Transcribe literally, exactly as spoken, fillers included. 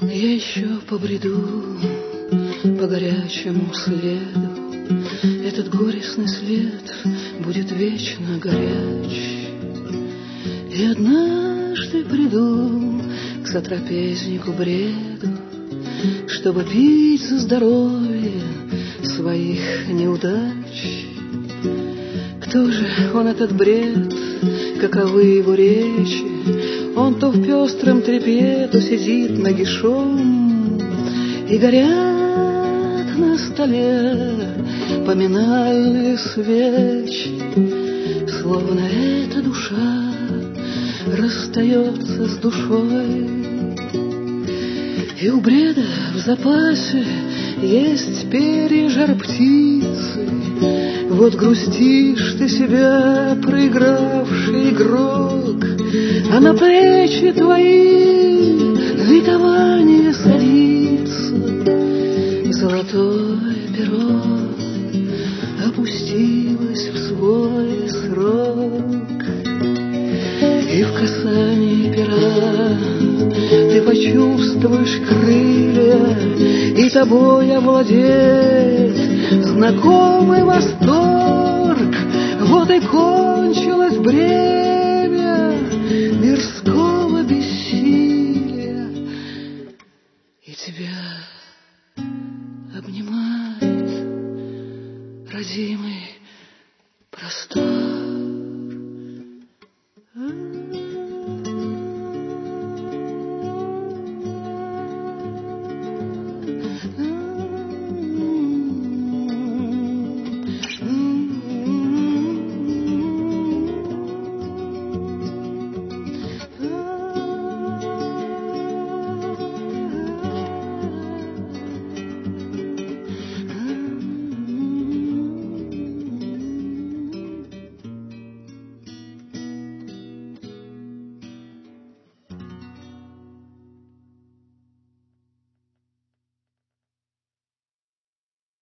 Я еще побреду по горячему следу, этот горестный след будет вечно горяч. И однажды приду к сотрапезнику бреду, чтобы пить за здоровье своих неудач. Кто же он, этот бред, каковы его речи? Он то в пестром тряпье, то сидит нагишом, и горят на столе поминальные свечи, словно эта душа расстается с душой. И у бреда в запасе есть перья жар-птицы. Вот грустишь ты себя, проигравший игрок, а на плечи твои ликование садится. Золотое перо опустилось в свой срок, и в касании пера ты почувствуешь крылья, и тобой овладеет знакомый восторг. Вот и кончилась бред.